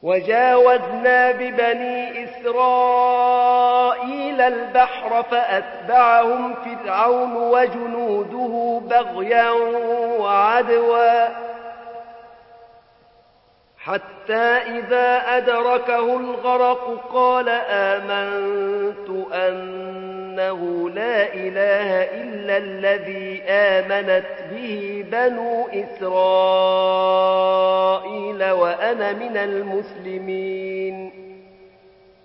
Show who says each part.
Speaker 1: وجاوزنا ببني إسرائيل البحر فأتبعهم فرعون وجنوده بغيا وعدوا حتى إذا أدركه الغرق قال آمنت أنه لا إله إلا الذي آمنت به بنو إسرائيل وأنا من المسلمين